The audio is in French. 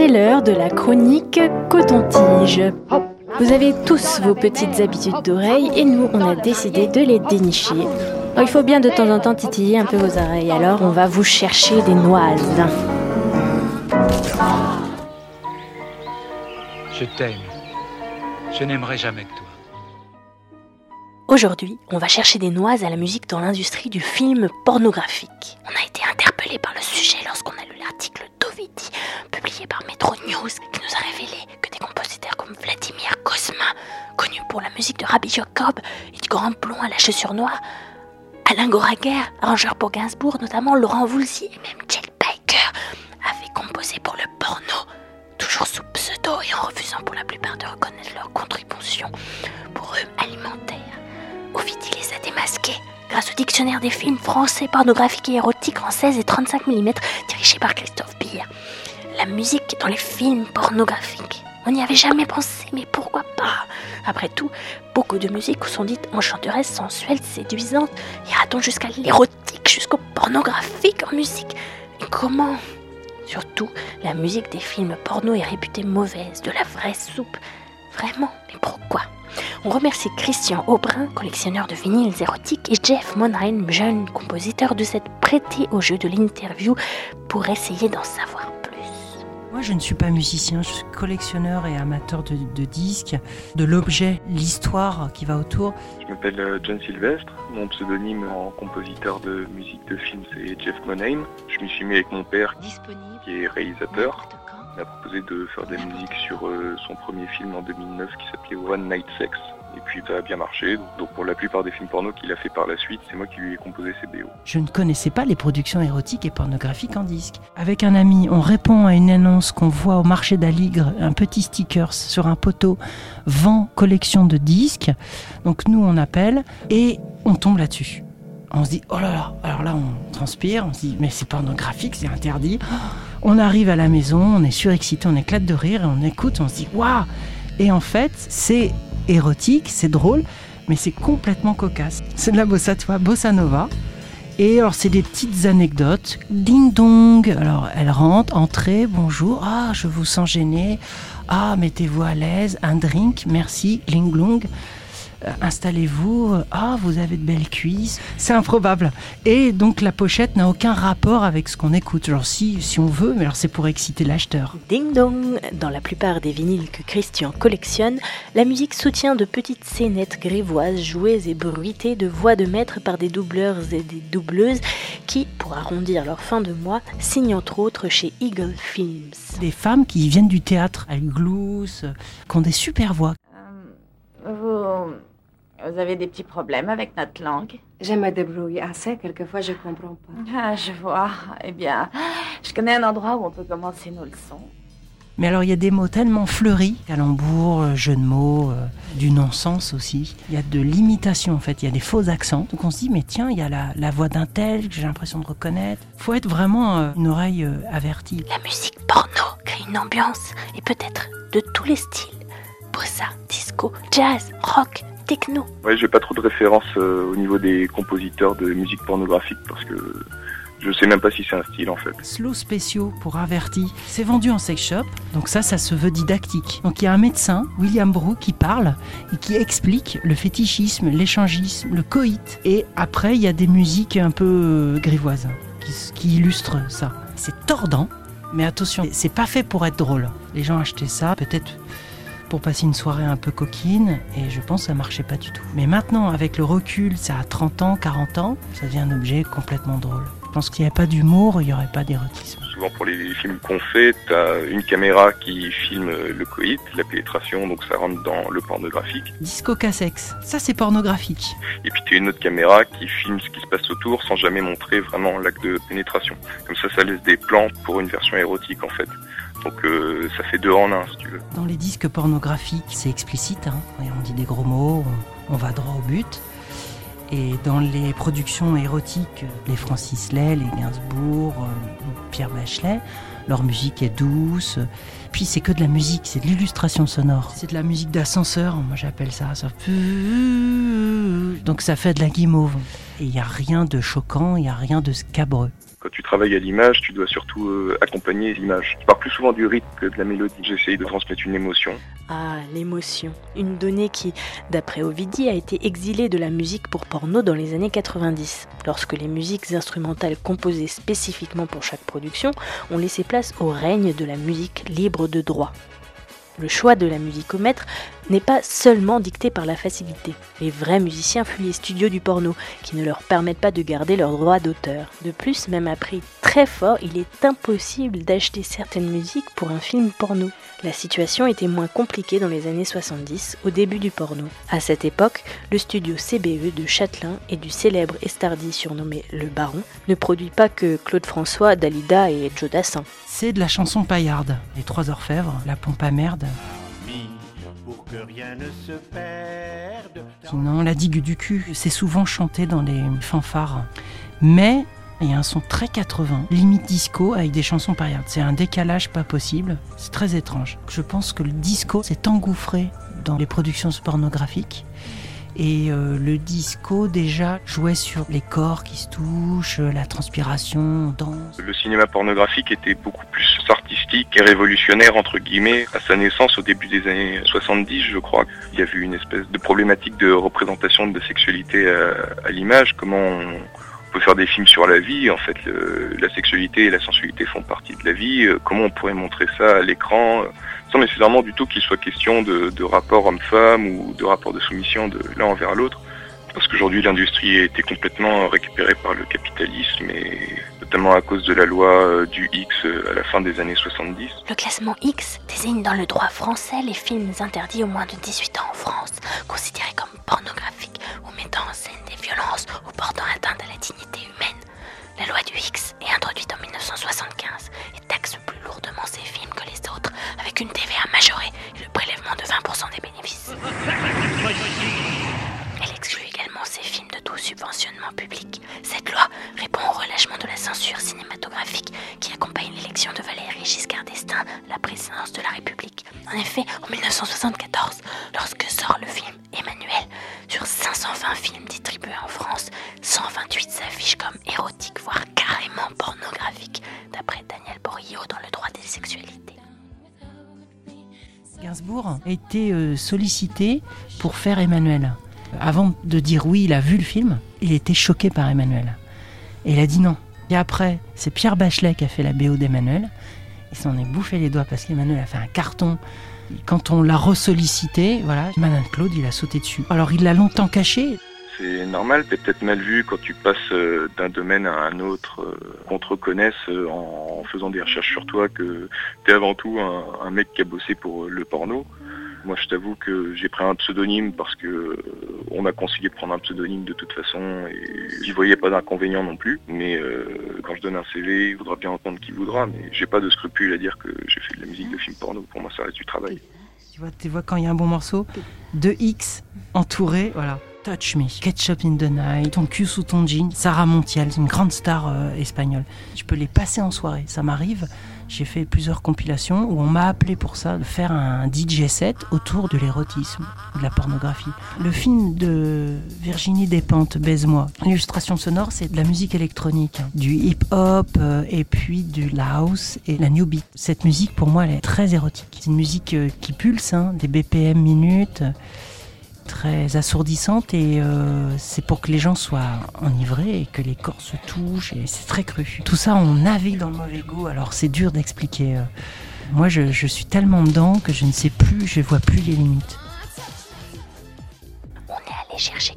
C'est l'heure de la chronique Coton-Tige. Vous avez tous vos petites habitudes d'oreilles et nous, on a décidé de les dénicher. Alors, il faut bien de temps en temps titiller un peu vos oreilles, alors on va vous chercher des noises. Je t'aime. Je n'aimerai jamais que toi. Aujourd'hui, on va chercher des noises à la musique dans l'industrie du film pornographique. On a été interpellé par le sujet lorsqu'on a lu l'article d'Ovidi, publié par Metro News, qui nous a révélé que des compositeurs comme Vladimir Cosma, connu pour la musique de Rabbi Jacob et du Grand Blond à la chaussure noire, Alain Goraguer, arrangeur pour Gainsbourg, notamment Laurent Voulzy et même Chet Baker, avaient composé pour le porno, toujours sous pseudo et en refusant pour la plupart de reconnaître leur contribution pour eux alimentaire. Ovidi les a démasqués grâce au dictionnaire des films français pornographiques et érotiques en 16 et 35 mm dirigé par Christophe Beer. La musique dans les films pornographiques. On n'y avait jamais pensé, mais pourquoi pas ? Après tout, beaucoup de musiques sont dites enchanteresses, sensuelles, séduisantes. Ira-t-on jusqu'à l'érotique, jusqu'au pornographique en musique ? Et comment ? Surtout, la musique des films porno est réputée mauvaise, de la vraie soupe. Vraiment ? Mais pourquoi ? On remercie Christian Aubrin, collectionneur de vinyles érotiques, et Jeff Monheim, jeune compositeur, de s'être prêté au jeu de l'interview pour essayer d'en savoir plus. Moi, je ne suis pas musicien, je suis collectionneur et amateur de disques, de l'objet, l'histoire qui va autour. Je m'appelle John Sylvestre, mon pseudonyme en compositeur de musique de film c'est Jeff Monheim. Je m'y suis mis avec mon père qui est réalisateur. Il m'a proposé de faire des musiques sur son premier film en 2009 qui s'appelait One Night Sex. Et puis ça a bien marché, donc pour la plupart des films porno qu'il a fait par la suite, c'est moi qui lui ai composé ses BO. Je ne connaissais pas les productions érotiques et pornographiques en disque. Avec un ami, on répond à une annonce qu'on voit au marché d'Aligre, un petit sticker sur un poteau, vend collection de disques. Donc nous on appelle et on tombe là-dessus. On se dit, oh là là, alors là on transpire, on se dit, mais c'est pornographique, c'est interdit. On arrive à la maison, on est surexcité, on éclate de rire et on écoute, on se dit, waouh. Et en fait, c'est érotique, c'est drôle, mais c'est complètement cocasse. C'est de la bossa nova. Et alors, c'est des petites anecdotes. Ding dong. Alors, elle rentre, entrée, bonjour. Ah, je vous sens gêné. Ah, mettez-vous à l'aise. Un drink, merci. Ling long. Installez-vous. Ah, vous avez de belles cuisses. C'est improbable. Et donc, la pochette n'a aucun rapport avec ce qu'on écoute. Genre, si on veut, mais alors c'est pour exciter l'acheteur. Ding dong. Dans la plupart des vinyles que Christian collectionne, la musique soutient de petites scénettes grivoises, jouées et bruitées de voix de maître par des doubleurs et des doubleuses qui, pour arrondir leur fin de mois, signent entre autres chez Eagle Films. Des femmes qui viennent du théâtre, elles gloussent, qui ont des super voix. Vous avez des petits problèmes avec notre langue? Je me débrouille assez, quelquefois je comprends pas. Ah, je vois. Eh bien, je connais un endroit où on peut commencer nos leçons. Mais alors, il y a des mots tellement fleuris, calembours, jeux de mots, du non-sens aussi. Il y a de l'imitation, en fait. Il y a des faux accents. Donc on se dit, mais tiens, il y a la voix d'un tel que j'ai l'impression de reconnaître. Il faut être vraiment une oreille avertie. La musique porno crée une ambiance, et peut-être de tous les styles. Bossa, disco, jazz, rock, techno. Ouais, j'ai pas trop de références au niveau des compositeurs de musique pornographique parce que je sais même pas si c'est un style en fait. Slow spéciaux pour avertis, c'est vendu en sex shop, donc ça se veut didactique. Donc il y a un médecin, William Brou, qui parle et qui explique le fétichisme, l'échangisme, le coït. Et après il y a des musiques un peu grivoises qui illustrent ça. C'est tordant, mais attention, c'est pas fait pour être drôle. Les gens achetaient ça, peut-être pour passer une soirée un peu coquine, et je pense que ça marchait pas du tout. Mais maintenant, avec le recul, ça a 30 ans, 40 ans, ça devient un objet complètement drôle. Je pense qu'il n'y avait pas d'humour, il n'y aurait pas d'érotisme. Souvent pour les films qu'on fait, t'as une caméra qui filme le coït, la pénétration, donc ça rentre dans le pornographique. Disco Cassex, ça c'est pornographique. Et puis t'as une autre caméra qui filme ce qui se passe autour sans jamais montrer vraiment l'acte de pénétration. Comme ça laisse des plans pour une version érotique en fait. Donc ça fait 2 en 1 si tu veux. Dans les disques pornographiques, c'est explicite, hein. On dit des gros mots, on va droit au but. Et dans les productions érotiques, les Francis Lay, les Gainsbourg, Pierre Bachelet, leur musique est douce. Puis c'est que de la musique, c'est de l'illustration sonore. C'est de la musique d'ascenseur, moi j'appelle ça. Donc ça fait de la guimauve. Et il n'y a rien de choquant, il n'y a rien de scabreux. Quand tu travailles à l'image, tu dois surtout accompagner l'image. Je parle plus souvent du rythme que de la mélodie. J'essaye de transmettre une émotion. Ah, l'émotion. Une donnée qui, d'après Ovidie, a été exilée de la musique pour porno dans les années 90, lorsque les musiques instrumentales composées spécifiquement pour chaque production ont laissé place au règne de la musique libre de droit. Le choix de la musicomètre n'est pas seulement dicté par la facilité. Les vrais musiciens fuient les studios du porno, qui ne leur permettent pas de garder leurs droits d'auteur. De plus, même à prix très fort, il est impossible d'acheter certaines musiques pour un film porno. La situation était moins compliquée dans les années 70, au début du porno. À cette époque, le studio CBE de Châtelain et du célèbre Estardi surnommé Le Baron ne produit pas que Claude François, Dalida et Joe Dassin. C'est de la chanson paillarde. Les Trois Orfèvres, La Pompe à Merde. Pour que rien ne se perde. Sinon, La Digue du cul, c'est souvent chanté dans les fanfares. Mais il y a un son très 80, limite disco, avec des chansons paillardes. C'est un décalage pas possible, c'est très étrange. Je pense que le disco s'est engouffré dans les productions pornographiques. Et le disco déjà jouait sur les corps qui se touchent, la transpiration, on danse. Le cinéma pornographique était beaucoup plus artistique et révolutionnaire entre guillemets. À sa naissance au début des années 70, je crois, il y avait une espèce de problématique de représentation de sexualité à l'image. Comment on peut faire des films sur la vie, en fait la sexualité et la sensualité font partie de la vie. Comment on pourrait montrer ça à l'écran sans nécessairement du tout qu'il soit question de rapport homme-femme ou de rapport de soumission de l'un envers l'autre. Parce qu'aujourd'hui, l'industrie a été complètement récupérée par le capitalisme et notamment à cause de la loi du X à la fin des années 70. Le classement X désigne dans le droit français les films interdits au moins de 18 ans en France, considérés comme pornographiques ou mettant en scène des violences ou portant atteinte à la dignité humaine. La loi du X est introduite en 1975 et taxe plus lourdement ces films que les autres, avec une TVA majorée et le prélèvement de 20% des bénéfices. Elle exclut également ces films de tout subventionnement public. Cette loi répond au relâchement de la censure cinématographique qui accompagne l'élection de Valéry Giscard d'Estaing à la présidence de la République. En effet, en 1974, lorsque sort le film Emmanuel, sur 520 films distribués en France, 128 s'affichent comme érotiques, voire carrément pornographiques, d'après Daniel Borillo dans Le droit des sexualités. Gainsbourg a été sollicité pour faire Emmanuel. Avant de dire oui, il a vu le film, il était choqué par Emmanuel. Et il a dit non. Et après, c'est Pierre Bachelet qui a fait la BO d'Emmanuel. Il s'en est bouffé les doigts parce qu'Emmanuel a fait un carton. Quand on l'a ressollicité, voilà, Madame Claude, il a sauté dessus. Alors il l'a longtemps caché. C'est normal, t'es peut-être mal vu quand tu passes d'un domaine à un autre, qu'on te reconnaisse en faisant des recherches sur toi que t'es avant tout un mec qui a bossé pour le porno. Moi, je t'avoue que j'ai pris un pseudonyme parce que on m'a conseillé de prendre un pseudonyme de toute façon et j'y voyais pas d'inconvénient non plus. Mais quand je donne un CV, il voudra bien entendre qui voudra, mais j'ai pas de scrupule à dire que j'ai fait de la musique de film porno. Pour moi, ça reste du travail. Tu vois quand il y a un bon morceau, de X entouré, voilà. Touch Me, Ketchup in the Night, Ton cul sous ton jean, Sarah Montiel, c'est une grande star espagnole. Je peux les passer en soirée, ça m'arrive. J'ai fait plusieurs compilations où on m'a appelé pour ça, de faire un DJ set autour de l'érotisme, de la pornographie. Le film de Virginie Despentes, Baise-moi, l'illustration sonore, c'est de la musique électronique, du hip-hop et puis de la house et la new beat. Cette musique, pour moi, elle est très érotique. C'est une musique qui pulse, des BPM minutes, très assourdissante et c'est pour que les gens soient enivrés et que les corps se touchent et c'est très cru. Tout ça, on navigue dans le mauvais goût, alors c'est dur d'expliquer. Moi, je suis tellement dedans que je ne sais plus, je vois plus les limites. On est allé chercher